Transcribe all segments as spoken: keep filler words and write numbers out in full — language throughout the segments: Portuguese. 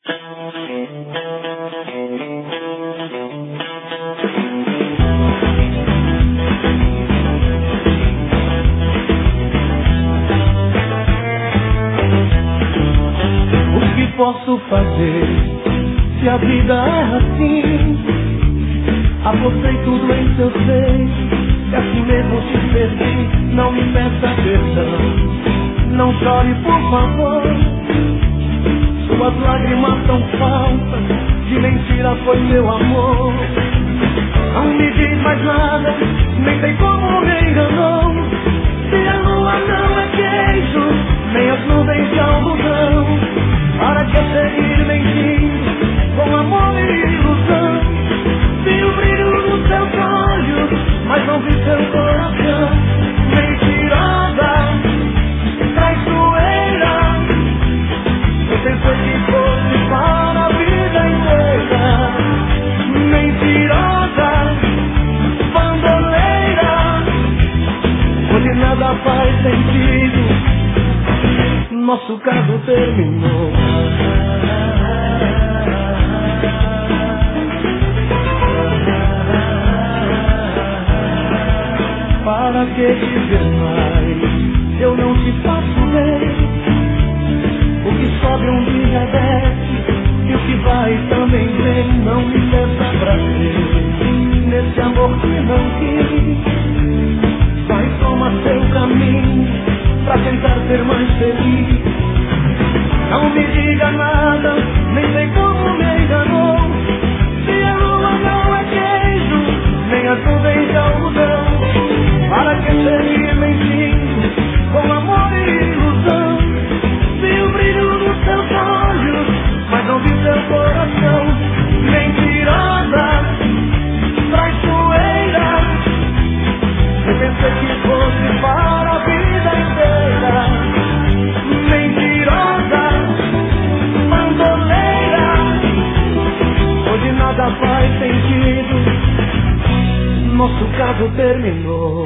O que posso fazer se a vida é assim? Apostei tudo em seu seio e assim mesmo te perdi. Não me peça perdão, não chore por favor. Suas lágrimas são falsas, de mentira foi meu amor. Não me diz mais nada, nem sei como me enganou. Se a lua não é queijo, nem as nuvens de algodão, para que seguir mentindo com amor e ilusão? Vi o brilho nos seus olhos, mas não vi seu coração. Mentirosa, traiçoeira, eu pensei que fosse para a vida inteira. Mentirosa, bandoleira, hoje nada faz sentido, nosso caso terminou. Para que dizer mais? Eu não te faço ver. O que sobe um dia desce, e o que vai também vem. Não me peça pra ver nesse amor que não quis. Vai, toma seu caminho pra tentar ser mais feliz. Não me diga nada, nem sei como me enganou. Se a lua não é queijo, nem as nuvens de algodão, para que seguir mentindo com amor e ilusão? Vi o brilho nos seus olhos, mas não vi seu coração. Mentirosa, traiçoeira, eu pensei que fosse para a vida inteira. Mentirosa, bandoleira, hoje nada faz sentido, nosso caso terminou.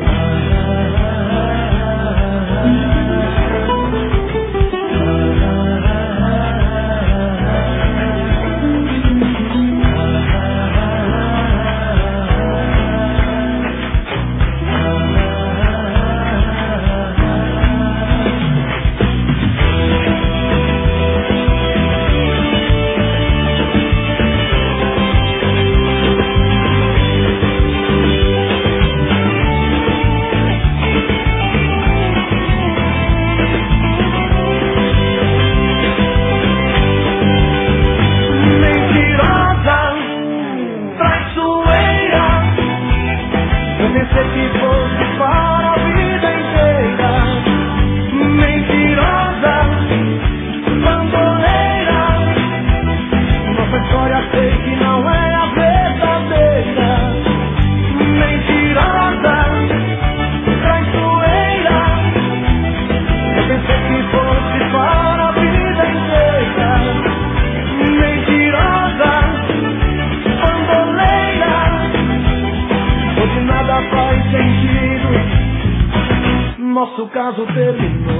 Nosso caso terminou.